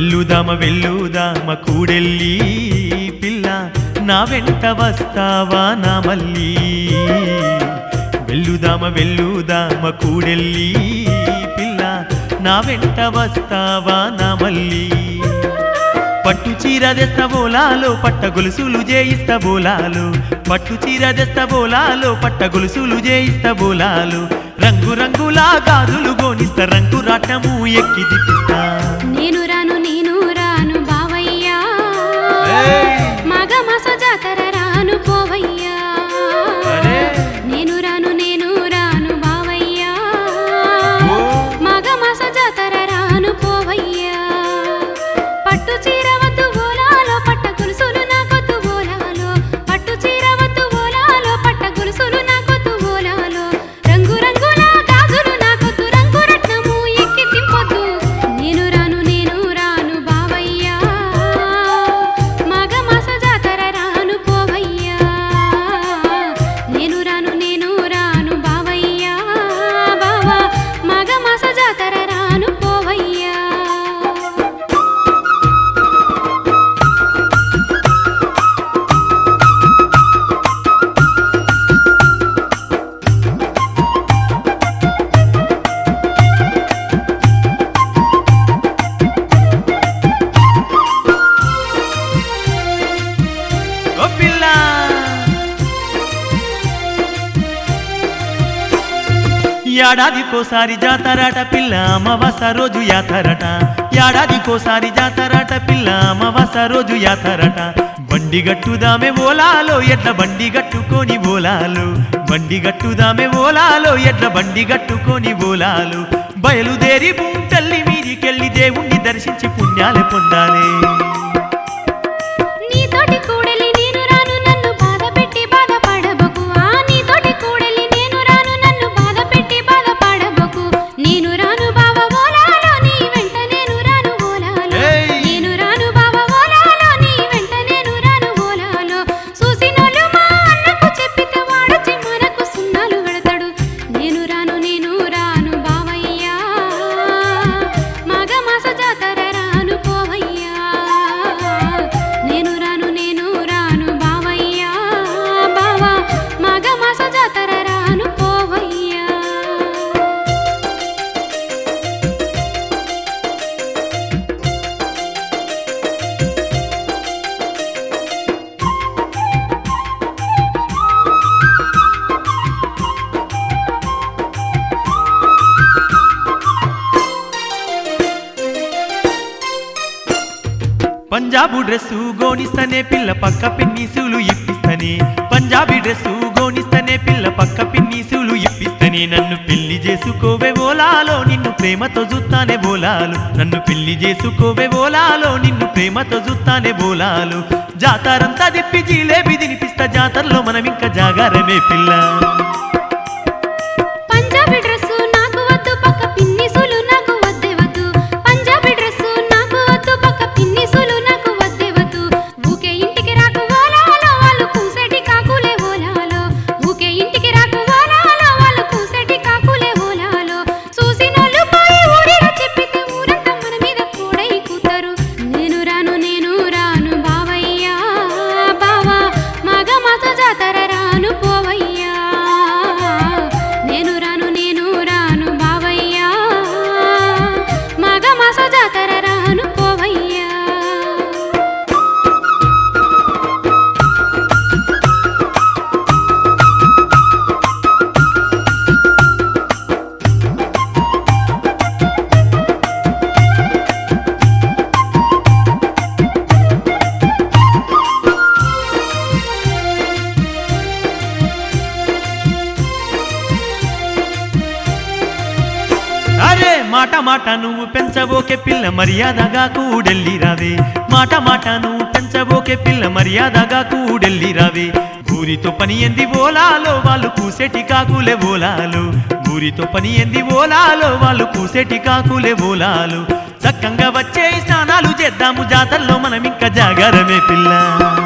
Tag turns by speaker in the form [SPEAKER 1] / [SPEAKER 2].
[SPEAKER 1] వెల్లుదామ కూడెల్లి పిల్ల నా వెంట వస్తావా నా మళ్ళీ వెల్లుదామ కూడెల్లి పిల్ల నా వెంట వస్తావా నా మళ్ళీ పట్టు చీర తెస్తబోలాలో పట్ట గొలుసులు చేయిస్తబోలాలు పట్టు చీర తెస్తబోలాలో పట్ట గొలుసులు చేయిస్తబోలాలు రంగు రంగుల గాజులు గోనిస్తా రంగు రాటము ఎక్కి దిప్పిస్తా
[SPEAKER 2] నేను రాను బావయ్యా మగ మాస జాతర రాను పోవయ్యా నేను రాను బావయ్యా మగ మాస జాతర రాను పోవయ్యా పట్టు చీర వద్దు బోలాలో పట్ట గొలుసులు నాకొద్దు బోలాలో పట్టు చీర వద్దు బోలాలో పట్ట గొలుసులు నాకొద్దు బోలాలో రంగు రంగుల గాజులు నాకొద్దు రంగు రత్నము ఎక్కి తిప్పొద్దు నేను రాను బావయ్యా మగ మాస జాతర రాను పోవయ్యా నేను రాను బావయ్యా బావా మగ మాస జాతర రాను పోవయ్యా
[SPEAKER 1] ఓ పిల్ల ఏడాదికోసారి జాతరట పిల్ల అమావాస రోజు యాతరట ఏడాదికోసారి జాతరట పిల్ల అమావాస రోజు యాతరట బండి గట్టుదామే ఓలాలో ఎడ్ల బండి గట్టుకొని ఓలాలు బండి గట్టుదామే ఓలాలో ఎడ్ల బండి గట్టుకొని ఓలాలు బయలుదేరి తల్లి మీదికెళ్ళి దేవుణ్ణి దర్శించి పుణ్యాలు పొందాలి
[SPEAKER 2] నీతోటి కూడలి నేను రాను నన్ను బాధపెట్టి బాధపడబకు నీతోటి కూడలి నేను రాను నన్ను బాధపెట్టి బాధపడబకు నేను రాను బావ ఓలాలో నీ వెంట నేను రాను ఓలాలో నేను రాను బావ ఓలాలో నీ వెంట నేను రాను ఓలాలో చూసినోళ్ళు మా అన్నకు చెప్పితే వాడొచ్చి మనకు సున్నాలు పెడతాడు నేను రాను బావయ్యా మగ మాస జాతర రాను పోవయ్యా నేను రాను బావయ్యా బావా మగ మాస జాతర రాను పోవయ్యా
[SPEAKER 1] పంజాబు డ్రెస్సు గోనిస్తనే పిల్ల పక్క పిన్నీసులు ఇప్పిస్తనే పంజాబీ డ్రెస్సు గోనిస్తనే పిల్ల పక్క పిన్నీసులు ఇప్పిస్తనే నన్ను పెళ్లి చేసుకోవే ఓలాలో నిన్ను ప్రేమతో జుత్తానే బోలాలు నన్ను పెళ్లి చేసుకోవే ఓలాలో నిన్ను ప్రేమతో జుత్తానే బోలాలు జాతరంతా తిప్పి జిలేబీ తినిపిస్తా జాతరలో మనం ఇంకా జాగారమే పిల్ల
[SPEAKER 2] పంజాబీ డ్రెస్సు నాకు వద్దు పక్క పిన్నిసులు నాకు వద్దే వద్దు పంజాబీ డ్రెస్సు నాకు వద్దు పక్క పిన్నిసులు నాకు వద్దే వద్దు ఊకే ఇంటికి రాకు ఓలాలో వాళ్ళు కూసేటి కాకులే ఓలాలో ఊకే ఇంటికి రాకు ఓలాలో వాళ్ళు కూసేటి కాకులే ఓలాలో చూసినోళ్ళు పోయి ఊరిలో చెప్పితే ఊరంతా మన మీద కూడై కూతారు నేను రాను బావయ్యా బావా మగ మాస జాతర రాను పోవయ్యా నేను రాను బావయ్యా మగ మాస జాతర రాను పోవయ్యా
[SPEAKER 1] అరే మాట నువ్వు పెంచబోకే పిల్ల మర్యాదగా కూడెల్లి రావే మాట నువ్వు పెంచబోకే పిల్ల మర్యాదగా కూడెల్లి రావే ఊరితో పని ఎంది ఓలాలో వాళ్ళు కూసేటి కాకులే ఓలాలు ఊరితో పని ఎంది ఓలాలో వాళ్ళు కూసేటి కాకులే ఓలాలు చక్కంగా వచ్చే స్నానాలు చేద్దాము జాతరలో మనం ఇంకా జాగారమే పిల్ల